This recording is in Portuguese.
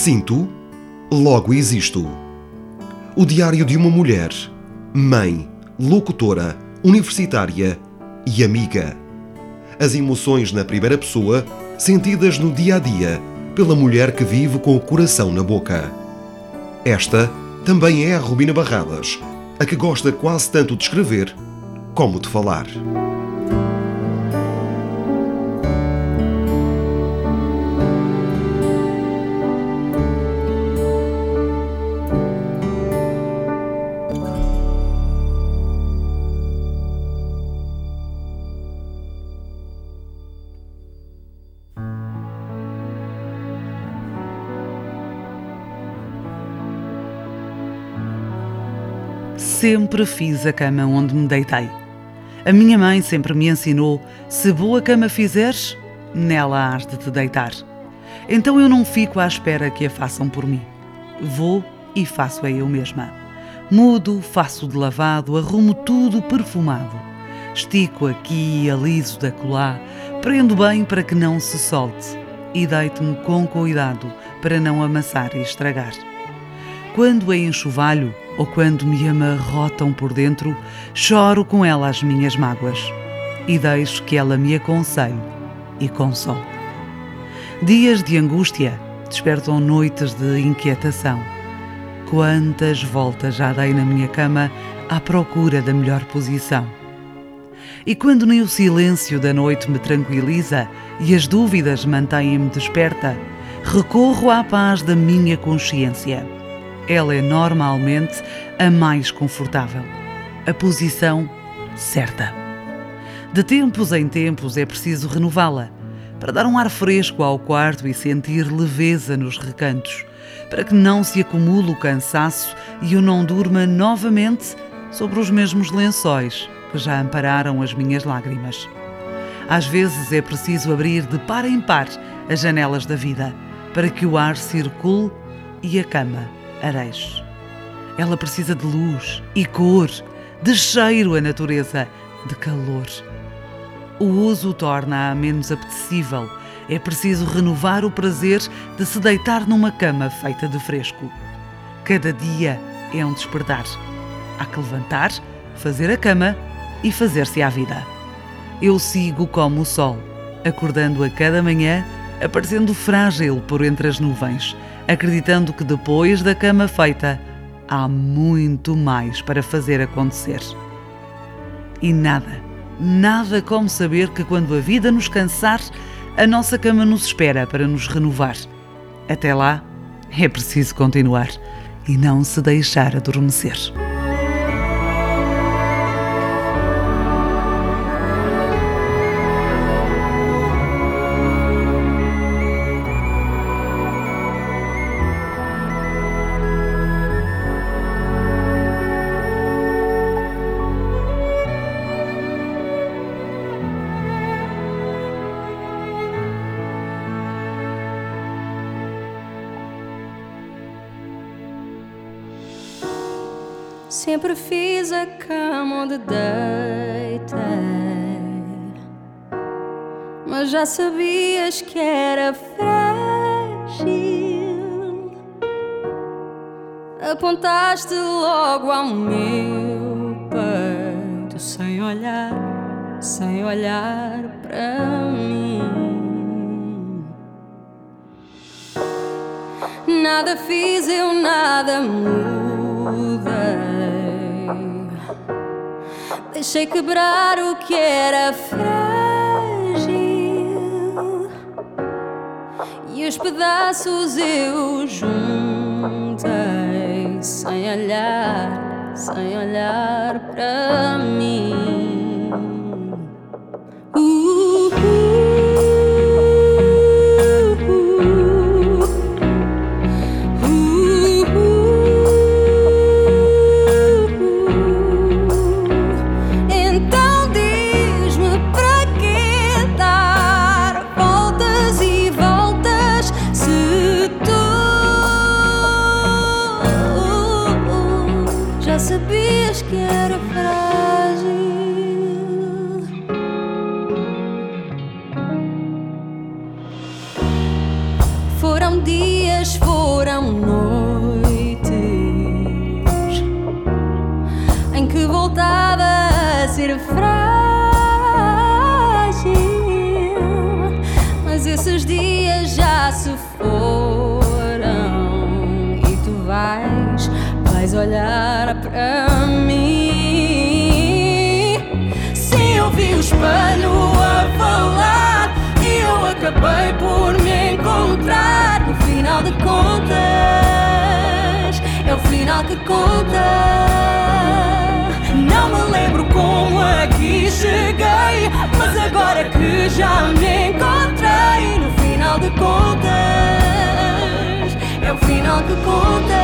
Sinto, logo existo. O diário de uma mulher, mãe, locutora, universitária e amiga. As emoções na primeira pessoa, sentidas no dia a dia, pela mulher que vive com o coração na boca. Esta também é a Robina Barradas, a que gosta quase tanto de escrever como de falar. Sempre fiz a cama onde me deitei. A minha mãe sempre me ensinou: se boa cama fizeres, nela hás de te deitar. Então eu não fico à espera que a façam por mim. Vou e faço-a eu mesma. Mudo, faço de lavado, arrumo tudo perfumado. Estico aqui e aliso da acolá, prendo bem para que não se solte e deito-me com cuidado para não amassar e estragar. Quando a enxovalho ou quando me amarrotam por dentro, choro com ela as minhas mágoas e deixo que ela me aconselhe e console. Dias de angústia despertam noites de inquietação. Quantas voltas já dei na minha cama à procura da melhor posição. E quando nem o silêncio da noite me tranquiliza e as dúvidas mantêm-me desperta, recorro à paz da minha consciência. Ela é normalmente a mais confortável, a posição certa. De tempos em tempos é preciso renová-la, para dar um ar fresco ao quarto e sentir leveza nos recantos, para que não se acumule o cansaço e eu não durma novamente sobre os mesmos lençóis que já ampararam as minhas lágrimas. Às vezes é preciso abrir de par em par as janelas da vida, para que o ar circule e a cama areje. Ela precisa de luz e cor, de cheiro a natureza, de calor. O uso torna-a menos apetecível. É preciso renovar o prazer de se deitar numa cama feita de fresco. Cada dia é um despertar. Há que levantar, fazer a cama e fazer-se à vida. Eu sigo como o sol, acordando a cada manhã, aparecendo frágil por entre as nuvens, acreditando que depois da cama feita há muito mais para fazer acontecer. E nada como saber que quando a vida nos cansar, a nossa cama nos espera para nos renovar. Até lá, é preciso continuar e não se deixar adormecer. Sempre fiz a cama onde deitei, mas já sabias que era frágil. Apontaste logo ao meu peito, sem olhar para mim. Nada fiz, eu nada mudei. Deixei quebrar o que era frágil e os pedaços eu juntei sem olhar para mim. Sabias que era frágil. Foram dias mas foram noites em que voltava a ser frágil, mas esses dias já se foram e tu vais olhar para mim. Sim, eu vi o espelho a falar e eu acabei por me encontrar. No final de contas, é o final que conta. Não me lembro como aqui cheguei, mas agora que já me encontrei. No final de contas, é o final que conta.